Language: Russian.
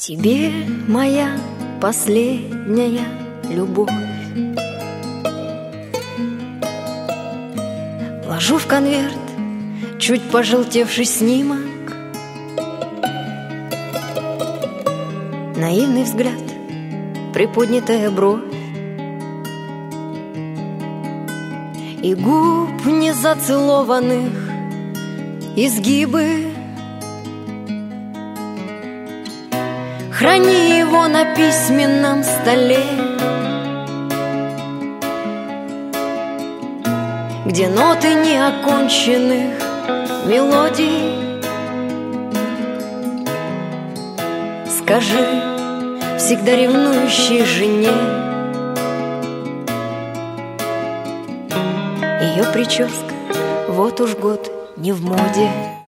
Тебе моя последняя любовь ложу в конверт чуть пожелтевший снимок, наивный взгляд, приподнятая бровь и губ незацелованных изгибы. Храни его на письменном столе, где ноты неоконченных мелодий. Скажи всегда ревнующей жене, ее прическа вот уж год не в моде.